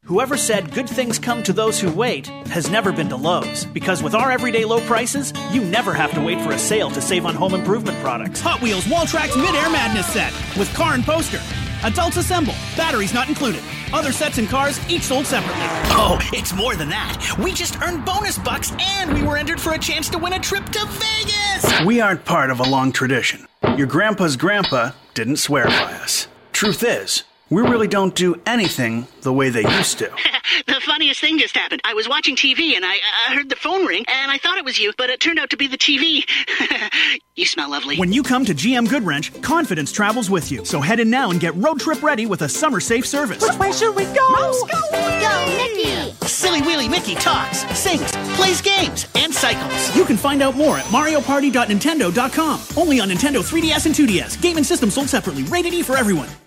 Whoever said good things come to those who wait has never been to Lowe's. Because with our everyday low prices, you never have to wait for a sale to save on home improvement products. Hot Wheels Wall-Trax Mid-Air Madness set with car and poster. Adults assemble. Batteries not included. Other sets and cars each sold separately. Oh, it's more than that. We just earned bonus bucks and we were entered for a chance to win a trip to Vegas. We aren't part of a long tradition. Your grandpa's grandpa didn't swear by us. Truth is, we really don't do anything the way they used to. The funniest thing just happened. I was watching TV and I heard the phone ring and I thought it was you, but it turned out to be the TV. You smell lovely. When you come to GM Goodwrench, confidence travels with you. So head in now and get road trip ready with a summer safe service. Which way should we go? Go, Mickey! Silly Wheelie Mickey talks, sings, plays games, and cycles. You can find out more at marioparty.nintendo.com. Only on Nintendo 3DS and 2DS. Game and system sold separately. Rated E for everyone.